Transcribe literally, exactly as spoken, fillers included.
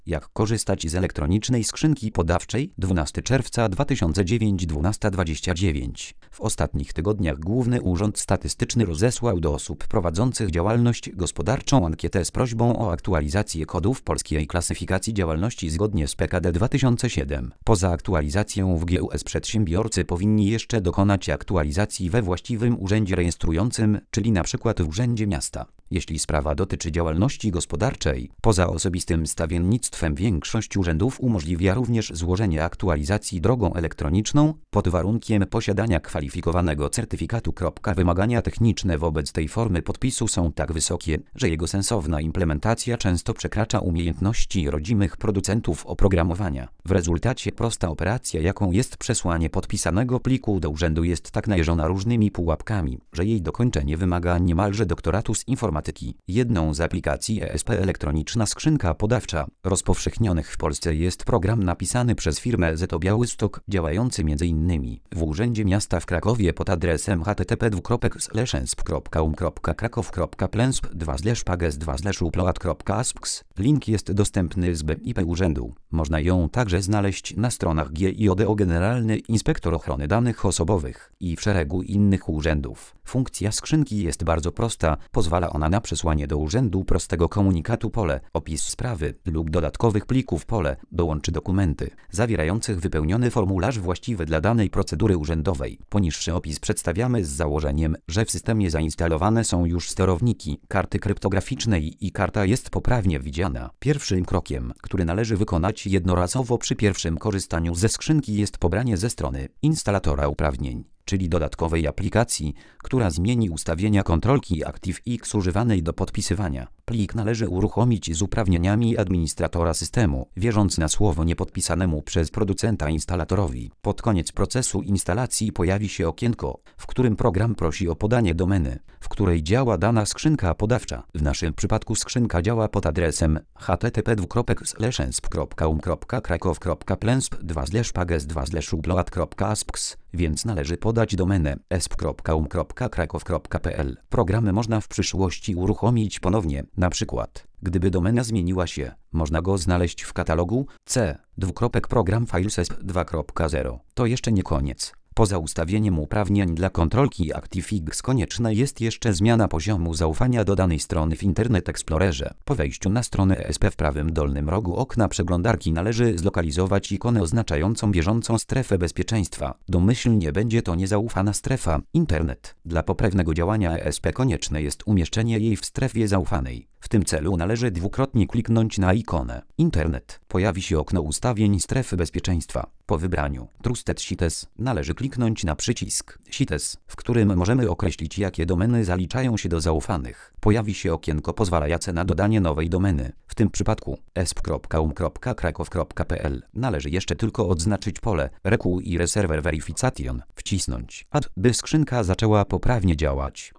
Jak korzystać z elektronicznej skrzynki podawczej? dwunastego czerwca dwa tysiące dziewiątego, dwunasta dwadzieścia dziewięć. W ostatnich tygodniach Główny Urząd Statystyczny rozesłał do osób prowadzących działalność gospodarczą ankietę z prośbą o aktualizację kodów polskiej klasyfikacji działalności zgodnie z P K D dwa tysiące siedem. Poza aktualizacją w G U S przedsiębiorcy powinni jeszcze dokonać aktualizacji we właściwym urzędzie rejestrującym, czyli np. w Urzędzie Miasta. Jeśli sprawa dotyczy działalności gospodarczej, poza osobistym stawiennictwem większość urzędów umożliwia również złożenie aktualizacji drogą elektroniczną, pod warunkiem posiadania kwalifikowanego certyfikatu. Wymagania techniczne wobec tej formy podpisu są tak wysokie, że jego sensowna implementacja często przekracza umiejętności rodzimych producentów oprogramowania. W rezultacie prosta operacja, jaką jest przesłanie podpisanego pliku do urzędu, jest tak najeżona różnymi pułapkami, że jej dokończenie wymaga niemalże doktoratu z informatyki. Jedną z aplikacji E S P Elektroniczna Skrzynka Podawcza rozpowszechnionych w Polsce jest program napisany przez firmę Z O Białystok, działający m.in. w Urzędzie Miasta w Krakowie pod adresem h t t p dwukropek slash e s p kropka u m kropka kraków kropka plensp dwa slash pages dwa slash upload kropka aspx. Link jest dostępny z B I P urzędu. Można ją także znaleźć na stronach G I O D O Generalny Inspektor Ochrony Danych Osobowych i w szeregu innych urzędów. Funkcja skrzynki jest bardzo prosta. Pozwala ona na przesłanie do urzędu prostego komunikatu pole, opis sprawy lub dodatkowych plików pole, dołączy dokumenty zawierających wypełniony formularz właściwy dla danej procedury urzędowej. Poniższy opis przedstawiamy z założeniem, że w systemie zainstalowane są już sterowniki karty kryptograficznej i karta jest poprawnie widziana. Pierwszym krokiem, który należy wykonać jednorazowo przy pierwszym korzystaniu ze skrzynki, jest pobranie ze strony instalatora uprawnień, czyli dodatkowej aplikacji, która zmieni ustawienia kontrolki ActiveX używanej do podpisywania. Plik należy uruchomić z uprawnieniami administratora systemu, wierząc na słowo niepodpisanemu przez producenta instalatorowi. Pod koniec procesu instalacji pojawi się okienko, w którym program prosi o podanie domeny, w której działa dana skrzynka podawcza. W naszym przypadku skrzynka działa pod adresem h t t p dwukropek slash e s p kropka u m kropka kraków kropka plensp dwa slash pages dwa slash upload kropka aspx, więc należy podać domenę e s p kropka u m kropka kraków kropka p l. Programy można w przyszłości uruchomić ponownie, na przykład gdyby domena zmieniła się, można go znaleźć w katalogu C dwukropek program files e s p dwa kropka zero. To jeszcze nie koniec. Poza ustawieniem uprawnień dla kontrolki ActiveX konieczna jest jeszcze zmiana poziomu zaufania do danej strony w Internet Explorerze. Po wejściu na stronę E S P w prawym dolnym rogu okna przeglądarki należy zlokalizować ikonę oznaczającą bieżącą strefę bezpieczeństwa. Domyślnie będzie to niezaufana strefa Internet. Dla poprawnego działania E S P konieczne jest umieszczenie jej w strefie zaufanej. W tym celu należy dwukrotnie kliknąć na ikonę Internet. Pojawi się okno ustawień strefy bezpieczeństwa. Po wybraniu Trusted Cities należy kliknąć na przycisk Cities, w którym możemy określić, jakie domeny zaliczają się do zaufanych. Pojawi się okienko pozwalające na dodanie nowej domeny. W tym przypadku e s p kropka u m kropka kraków kropka p l. Należy jeszcze tylko odznaczyć pole Require Server Verification, wcisnąć Add, by skrzynka zaczęła poprawnie działać.